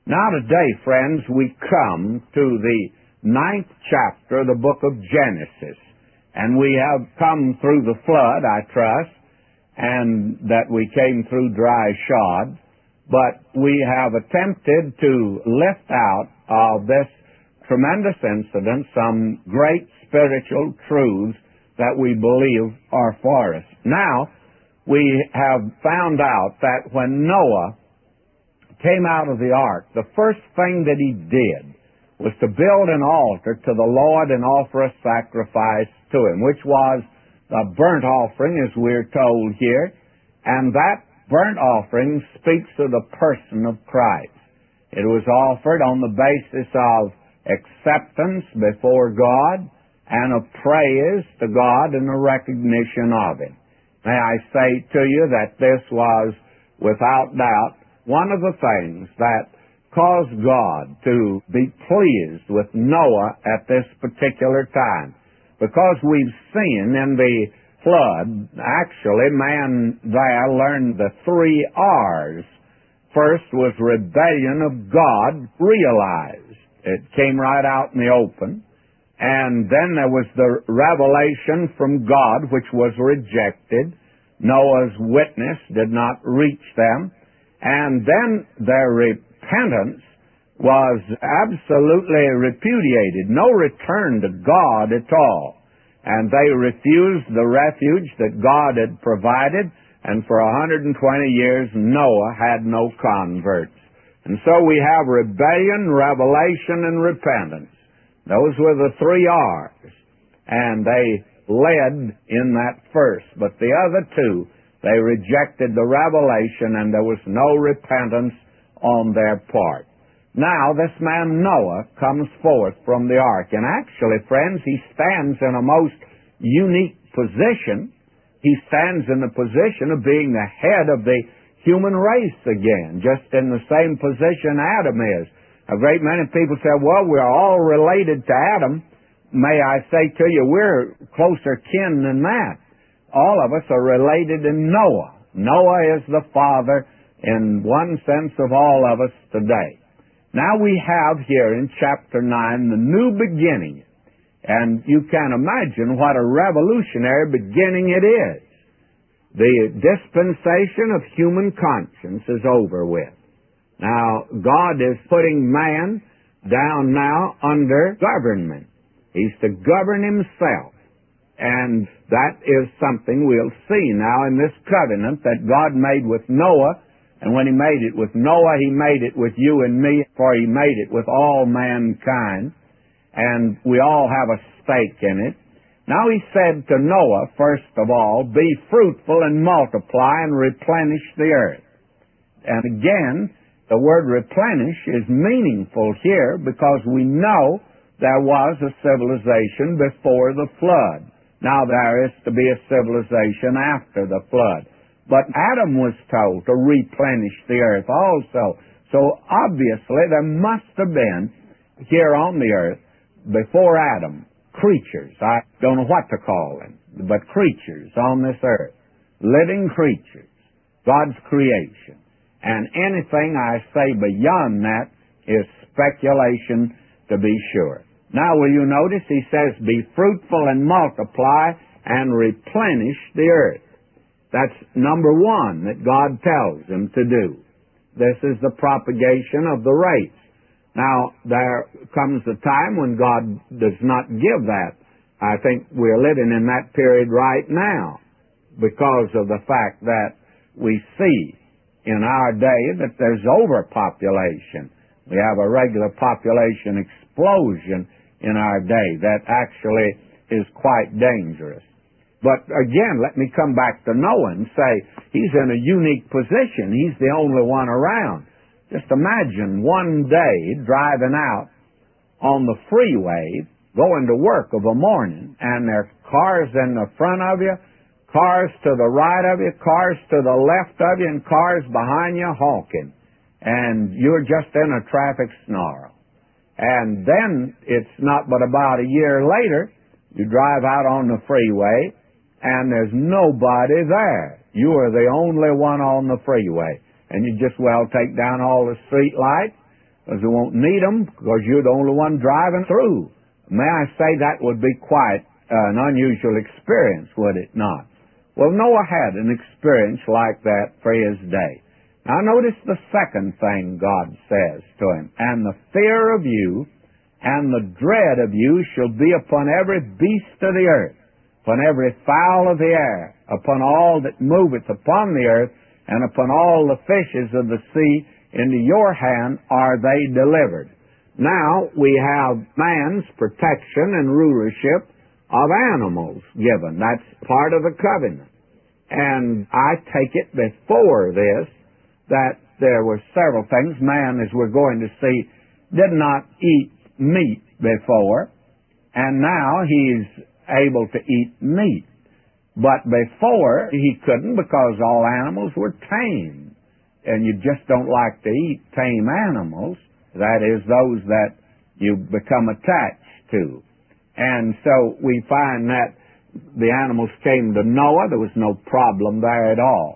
Now today, friends, we come to the 9th chapter of the book of Genesis. And we have come through the flood, I trust, and that we came through dry shod. But we have attempted to lift out of this tremendous incident some great spiritual truths that we believe are for us. Now, we have found out that when Noah came out of the ark, the first thing that he did was to build an altar to the Lord and offer a sacrifice to Him, which was a burnt offering, as we're told here. And that burnt offering speaks of the person of Christ. It was offered on the basis of acceptance before God and of praise to God and a recognition of Him. May I say to you that this was, without doubt, one of the things that caused God to be pleased with Noah at this particular time. Because we've seen in the flood, actually, man there learned the 3 R's. First was rebellion of God realized. It came right out in the open. And then there was the revelation from God, which was rejected. Noah's witness did not reach them. And then their repentance was absolutely repudiated. No return to God at all. And they refused the refuge that God had provided. And for 120 years, Noah had no converts. And so we have rebellion, revelation, and repentance. Those were the 3 R's. And they led in that first. But the other 2, they rejected the revelation, and there was no repentance on their part. Now, this man Noah comes forth from the ark. And actually, friends, he stands in a most unique position. He stands in the position of being the head of the human race again, just in the same position Adam is. A great many people say, well, we're all related to Adam. May I say to you, we're closer kin than that. All of us are related in Noah. Noah is the father, in one sense, of all of us today. Now we have here in chapter 9 the new beginning. And you can imagine what a revolutionary beginning it is. The dispensation of human conscience is over with. Now, God is putting man down now under government. He's to govern himself. And that is something we'll see now in this covenant that God made with Noah. And when He made it with Noah, He made it with you and me, for He made it with all mankind. And we all have a stake in it. Now He said to Noah, first of all, be fruitful and multiply and replenish the earth. And again, the word replenish is meaningful here because we know there was a civilization before the flood. Now there is to be a civilization after the flood. But Adam was told to replenish the earth also. So obviously there must have been here on the earth, before Adam, creatures. I don't know what to call them, but creatures on this earth. Living creatures. God's creation. And anything I say beyond that is speculation, to be sure. Now, will you notice he says, be fruitful and multiply and replenish the earth. That's number 1 that God tells him to do. This is the propagation of the race. Now, there comes a time when God does not give that. I think we're living in that period right now because of the fact that we see in our day that there's overpopulation. We have a regular population explosion in our day that actually is quite dangerous. But again, let me come back to Noah and say he's in a unique position. He's the only one around. Just imagine one day driving out on the freeway, going to work of a morning, and there are cars in the front of you, cars to the right of you, cars to the left of you, and cars behind you honking. And you're just in a traffic snarl. And then it's not but about a year later, you drive out on the freeway, and there's nobody there. You are the only one on the freeway. And you just well take down all the street lights, because you won't need them because you're the only one driving through. May I say that would be quite an unusual experience, would it not? Well, Noah had an experience like that for his day. Now notice the second thing God says to him, and the fear of you and the dread of you shall be upon every beast of the earth, upon every fowl of the air, upon all that moveth upon the earth, and upon all the fishes of the sea. Into your hand are they delivered. Now we have man's protection and rulership of animals given. That's part of the covenant. And I take it before this that there were several things. Man, as we're going to see, did not eat meat before, and now he's able to eat meat. But before he couldn't because all animals were tame. And you just don't like to eat tame animals. That is, those that you become attached to. And so we find that the animals came to Noah. There was no problem there at all.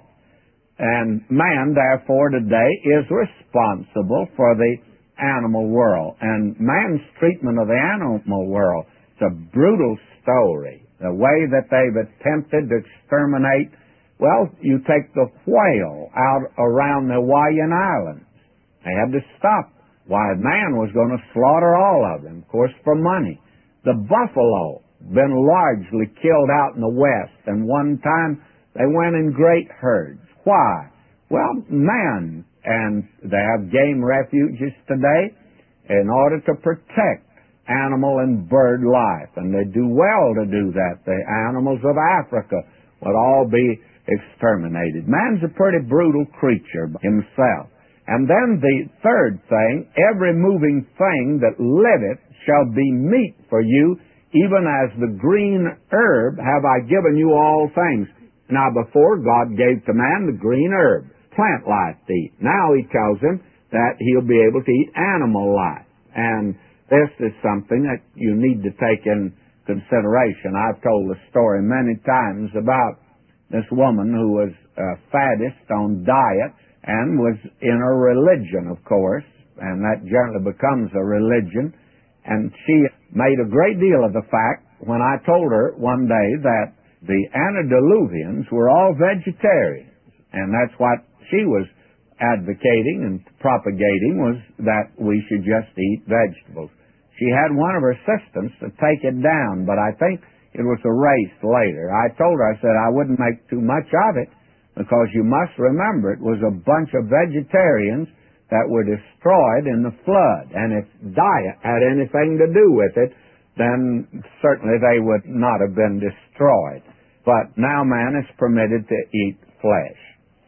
And man, therefore, today is responsible for the animal world. And man's treatment of the animal world, it's a brutal story. The way that they've attempted to exterminate, well, you take the whale out around the Hawaiian Islands. They had to stop. Why, man was going to slaughter all of them, of course, for money. The buffalo, been largely killed out in the West, and one time they went in great herds. Why? Well, man, and they have game refuges today in order to protect animal and bird life, and they do well to do that. The animals of Africa would all be exterminated. Man's a pretty brutal creature himself. And then the third thing, every moving thing that liveth shall be meat for you, even as the green herb have I given you all things. Now before, God gave to man the green herb, plant life to eat. Now he tells him that he'll be able to eat animal life. And this is something that you need to take in consideration. I've told the story many times about this woman who was a faddist on diet and was in a religion, of course, and that generally becomes a religion. And she made a great deal of the fact when I told her one day that the antediluvians were all vegetarians, and that's what she was advocating and propagating, was that we should just eat vegetables. She had one of her assistants to take it down, but I think it was erased later. I told her, I said, I wouldn't make too much of it, because you must remember it was a bunch of vegetarians that were destroyed in the flood. And if diet had anything to do with it, then certainly they would not have been destroyed. But now man is permitted to eat flesh.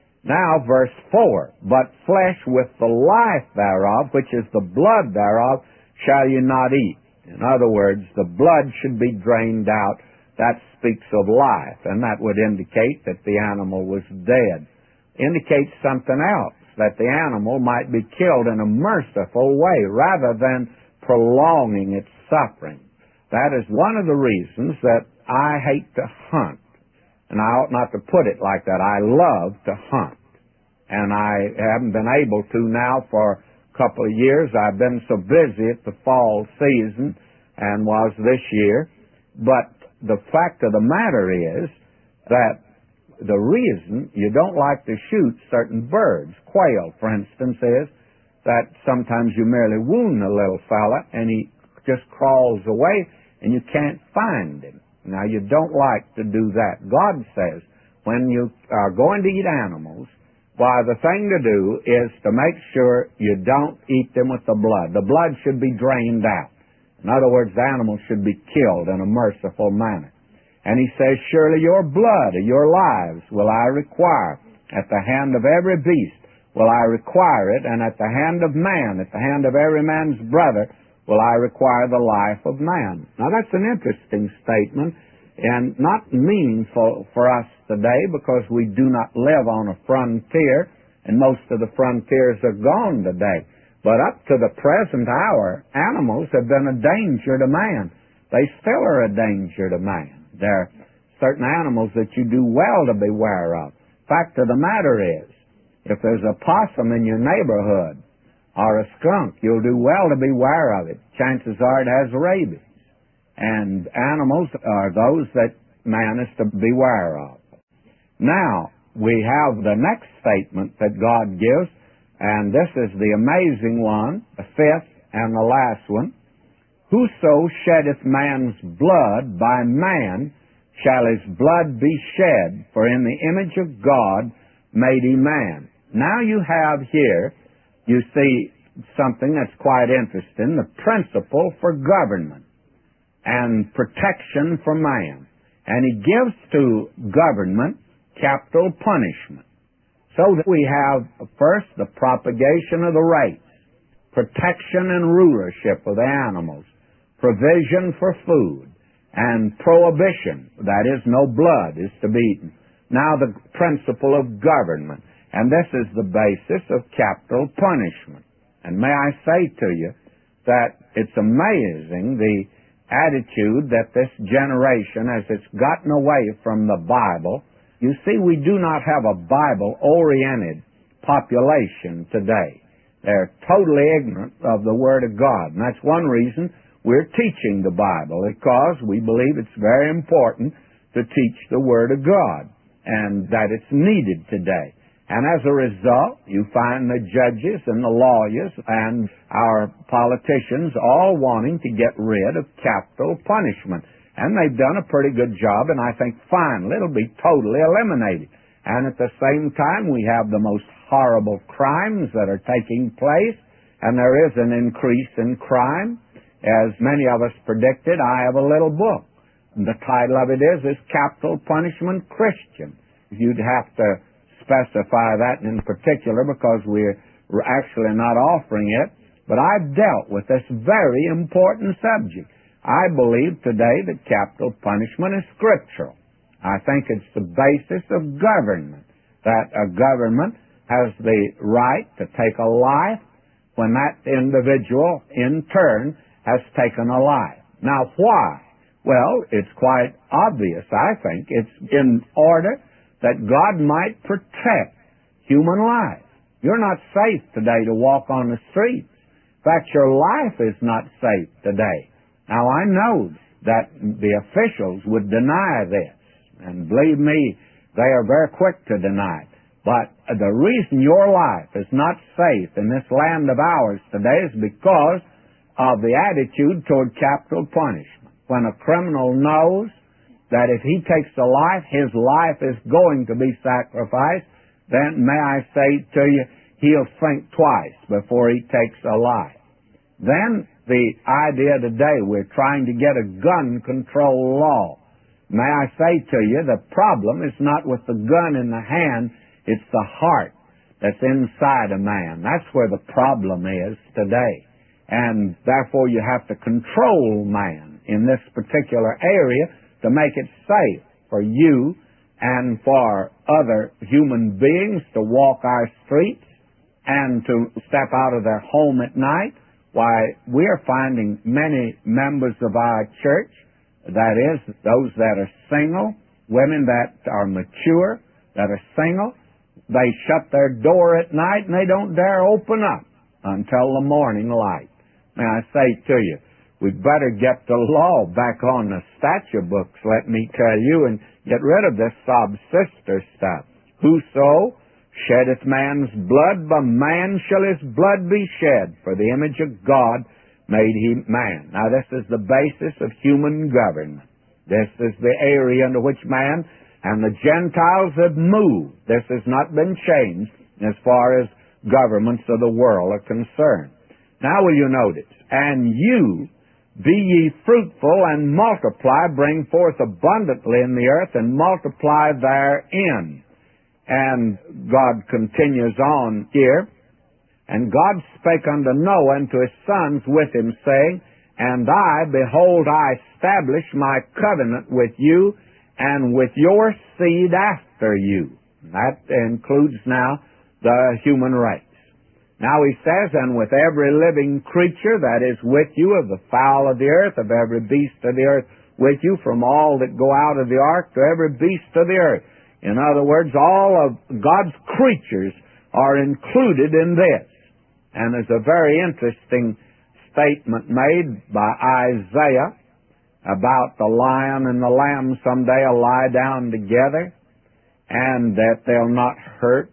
Now verse 4, but flesh with the life thereof, which is the blood thereof, shall you not eat. In other words, the blood should be drained out. That speaks of life, and that would indicate that the animal was dead. Indicates something else, that the animal might be killed in a merciful way rather than prolonging its suffering. That is one of the reasons that I hate to hunt. And I ought not to put it like that. I love to hunt. And I haven't been able to now for a couple of years. I've been so busy at the fall season, and was this year. But the fact of the matter is that the reason you don't like to shoot certain birds, quail, for instance, is that sometimes you merely wound a little fella and he just crawls away and you can't find him. Now, you don't like to do that. God says when you are going to eat animals, why, the thing to do is to make sure you don't eat them with the blood. The blood should be drained out. In other words, the animal should be killed in a merciful manner. And he says, surely your blood, your lives, will I require. At the hand of every beast will I require it, and at the hand of man, at the hand of every man's brother, will I require the life of man. Now that's an interesting statement, and not meaningful for us today, because we do not live on a frontier, and most of the frontiers are gone today. But up to the present hour, animals have been a danger to man. They still are a danger to man. There are certain animals that you do well to beware of. Fact of the matter is, if there's a possum in your neighborhood, or a skunk, you'll do well to beware of it. Chances are it has rabies. And animals are those that man is to beware of. Now, we have the next statement that God gives, and this is the amazing one, the fifth and the last one. Whoso sheddeth man's blood, by man shall his blood be shed, for in the image of God made he man. Now you have here, you see something that's quite interesting, the principle for government and protection for man. And he gives to government capital punishment. So that we have first the propagation of the race, protection and rulership of the animals, provision for food, and prohibition, that is, no blood is to be eaten. Now the principle of government, and this is the basis of capital punishment. And may I say to you that it's amazing the attitude that this generation, as it's gotten away from the Bible. You see, we do not have a Bible-oriented population today. They're totally ignorant of the Word of God. And that's one reason we're teaching the Bible, because we believe it's very important to teach the Word of God, and that it's needed today. And as a result, you find the judges and the lawyers and our politicians all wanting to get rid of capital punishment. And they've done a pretty good job, and I think finally it'll be totally eliminated. And at the same time, we have the most horrible crimes that are taking place, and there is an increase in crime. As many of us predicted, I have a little book. And the title of it is Capital Punishment Christian. You'd have to specify that in particular, because we're actually not offering it. But I've dealt with this very important subject. I believe today that capital punishment is scriptural. I think it's the basis of government, that a government has the right to take a life when that individual, in turn, has taken a life. Now, why? Well, it's quite obvious, I think. It's in order that God might protect human life. You're not safe today to walk on the streets. In fact, your life is not safe today. Now, I know that the officials would deny this, and believe me, they are very quick to deny it. But the reason your life is not safe in this land of ours today is because of the attitude toward capital punishment. When a criminal knows that if he takes a life, his life is going to be sacrificed, then may I say to you, he'll think twice before he takes a life. Then the idea today, we're trying to get a gun control law. May I say to you, the problem is not with the gun in the hand, it's the heart that's inside a man. That's where the problem is today. And therefore you have to control man in this particular area to make it safe for you and for other human beings to walk our streets and to step out of their home at night. Why, we're finding many members of our church, that is, those that are single, women that are mature, that are single, they shut their door at night and they don't dare open up until the morning light. May I say to you, we'd better get the law back on the statute books, let me tell you, and get rid of this sob-sister stuff. Whoso sheddeth man's blood, by man shall his blood be shed, for the image of God made he man. Now this is the basis of human government. This is the area into which man and the Gentiles have moved. This has not been changed as far as governments of the world are concerned. Now will you notice, and you be ye fruitful and multiply, bring forth abundantly in the earth, and multiply therein. And God continues on here, and God spake unto Noah and to his sons with him, saying, And I, behold, I establish my covenant with you and with your seed after you. That includes now the human race. Now he says, And with every living creature that is with you, of the fowl of the earth, of every beast of the earth with you, from all that go out of the ark to every beast of the earth. In other words, all of God's creatures are included in this. And there's a very interesting statement made by Isaiah about the lion and the lamb someday will lie down together and that they'll not hurt.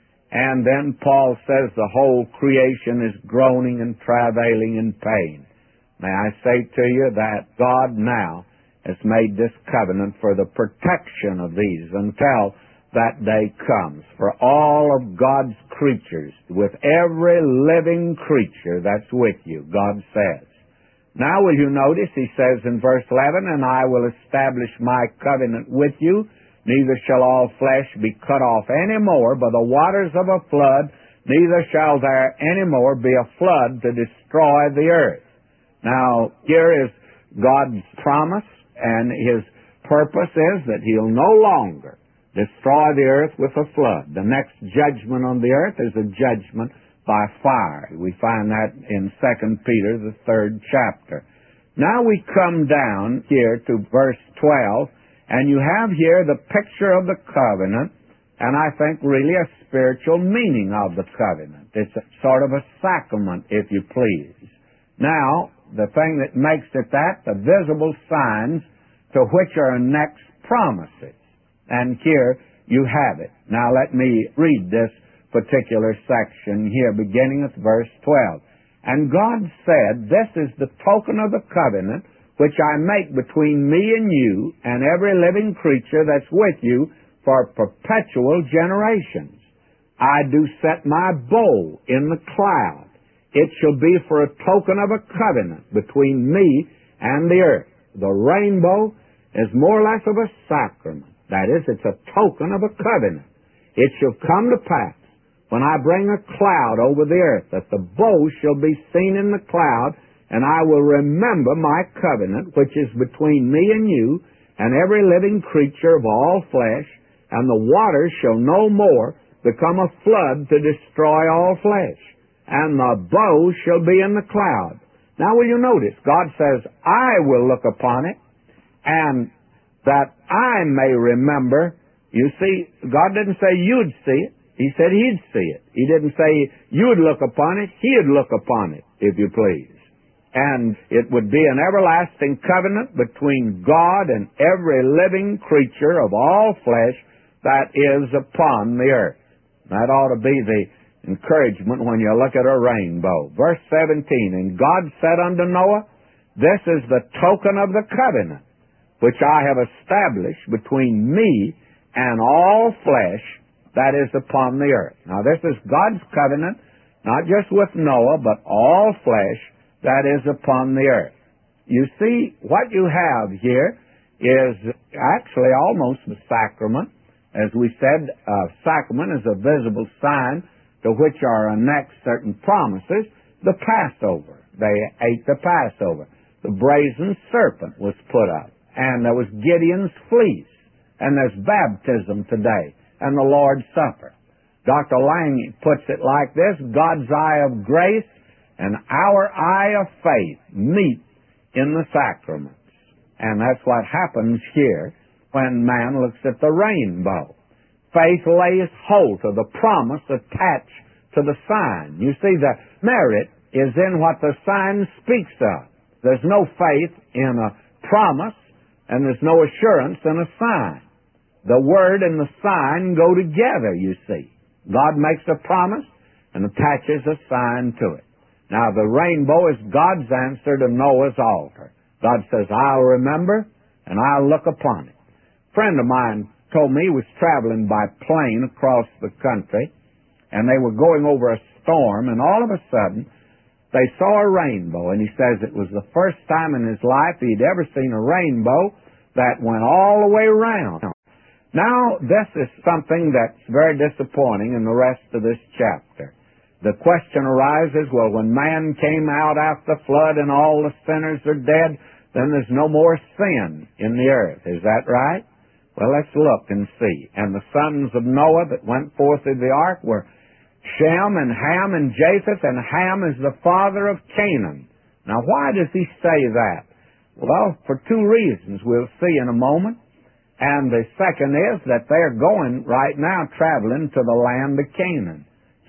And then Paul says the whole creation is groaning and travailing in pain. May I say to you that God now has made this covenant for the protection of these until that day comes. For all of God's creatures, with every living creature that's with you, God says. Now will you notice, he says in verse 11, and I will establish my covenant with you, neither shall all flesh be cut off any more by the waters of a flood, neither shall there any more be a flood to destroy the earth. Now, here is God's promise, and His purpose is that He'll no longer destroy the earth with a flood. The next judgment on the earth is a judgment by fire. We find that in 2 Peter, the 3rd chapter. Now we come down here to verse 12, and you have here the picture of the covenant, and I think really a spiritual meaning of the covenant. It's a sort of a sacrament, if you please. Now, the thing that makes it that, the visible signs to which are next promises. And here you have it. Now let me read this particular section here, beginning at verse 12. And God said, this is the token of the covenant which I make between me and you and every living creature that's with you for perpetual generations. I do set my bow in the cloud. It shall be for a token of a covenant between me and the earth. The rainbow is more or less of a sacrament. That is, it's a token of a covenant. It shall come to pass when I bring a cloud over the earth, that the bow shall be seen in the cloud, and I will remember my covenant, which is between me and you, and every living creature of all flesh, and the waters shall no more become a flood to destroy all flesh, and the bow shall be in the cloud. Now will you notice, God says, I will look upon it, and that I may remember. You see, God didn't say you'd see it. He said He'd see it. He didn't say you'd look upon it. He'd look upon it, if you please. And it would be an everlasting covenant between God and every living creature of all flesh that is upon the earth. That ought to be the encouragement when you look at a rainbow. Verse 17, and God said unto Noah, this is the token of the covenant which I have established between me and all flesh that is upon the earth. Now this is God's covenant, not just with Noah, but all flesh that is upon the earth. You see, what you have here is actually almost the sacrament. As we said, a sacrament is a visible sign to which are annexed certain promises. The Passover. They ate the Passover. The brazen serpent was put up. And there was Gideon's fleece. And there's baptism today. And the Lord's Supper. Dr. Lang puts it like this: God's eye of grace and our eye of faith meet in the sacraments. And that's what happens here when man looks at the rainbow. Faith lays hold of the promise attached to the sign. You see, the merit is in what the sign speaks of. There's no faith in a promise, and there's no assurance in a sign. The word and the sign go together, you see. God makes a promise and attaches a sign to it. Now, the rainbow is God's answer to Noah's altar. God says, I'll remember and I'll look upon it. A friend of mine told me he was traveling by plane across the country, and they were going over a storm, and all of a sudden, they saw a rainbow, and he says it was the first time in his life he'd ever seen a rainbow that went all the way around. Now, this is something that's very disappointing in the rest of this chapter. The question arises, well, when man came out after the flood and all the sinners are dead, then there's no more sin in the earth. Is that right? Well, let's look and see. And the sons of Noah that went forth of the ark were Shem and Ham and Japheth, and Ham is the father of Canaan. Now, why does he say that? Well, for two reasons we'll see in a moment. And the second is that they're going right now traveling to the land of Canaan.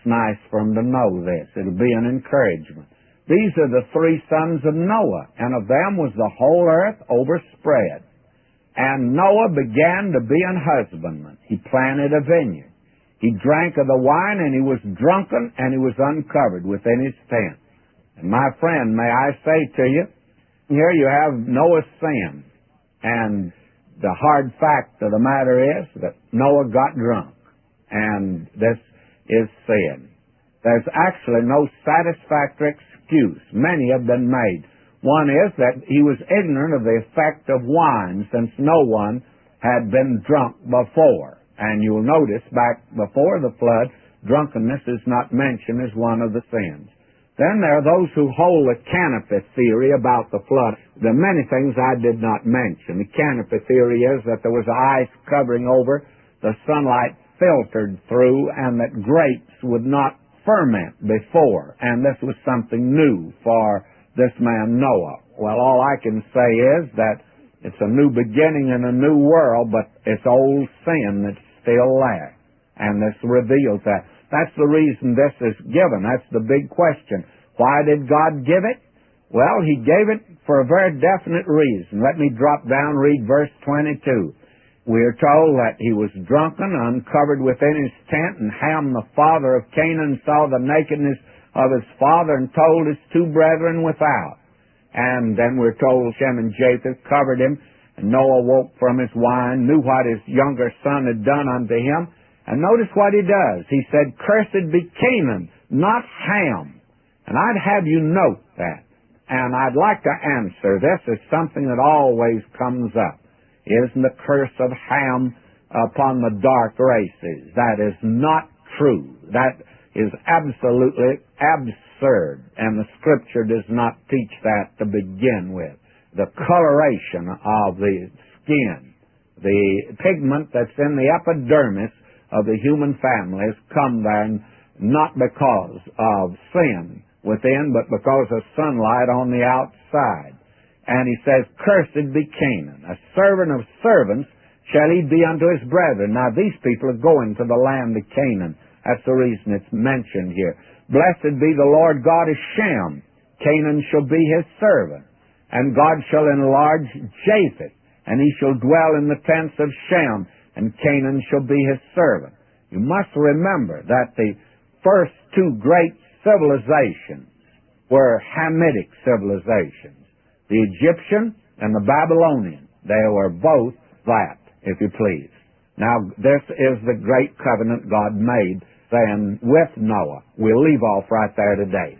nice for them to know this. It'll be an encouragement. These are the three sons of Noah, and of them was the whole earth overspread. And Noah began to be an husbandman. He planted a vineyard. He drank of the wine, and he was drunken, and he was uncovered within his tent. And my friend, may I say to you, here you have Noah's sin. And the hard fact of the matter is that Noah got drunk. And this is sin. There's actually no satisfactory excuse. Many have been made. One is that he was ignorant of the effect of wine, since no one had been drunk before. And you'll notice back before the flood, drunkenness is not mentioned as one of the sins. Then there are those who hold the canopy theory about the flood. There are many things I did not mention. The canopy theory is that there was ice covering over, the sunlight filtered through, and that grapes would not ferment before. And this was something new for this man Noah. Well, all I can say is that it's a new beginning in a new world, but it's old sin that's still there. And this reveals that. That's the reason this is given. That's the big question. Why did God give it? Well, He gave it for a very definite reason. Let me drop down, read verse 22. We are told that he was drunken, uncovered within his tent, and Ham, the father of Canaan, saw the nakedness of his father and told his two brethren without. And then we're told Shem and Japheth covered him, and Noah woke from his wine, knew what his younger son had done unto him. And notice what he does. He said, "Cursed be Canaan, not Ham." And I'd have you note that. And I'd like to answer this as something that always comes up. Isn't the curse of Ham upon the dark races? That is not true. That is absolutely absurd, and the Scripture does not teach that to begin with. The coloration of the skin, the pigment that's in the epidermis of the human family has come there not because of sin within, but because of sunlight on the outside. And he says, "Cursed be Canaan, a servant of servants shall he be unto his brethren." Now these people are going to the land of Canaan. That's the reason it's mentioned here. "Blessed be the Lord God of Shem. Canaan shall be his servant. And God shall enlarge Japheth, and he shall dwell in the tents of Shem, and Canaan shall be his servant." You must remember that the first two great civilizations were Hamitic civilizations. The Egyptian and the Babylonian. They were both that, if you please. Now, this is the great covenant God made then with Noah. We'll leave off right there today.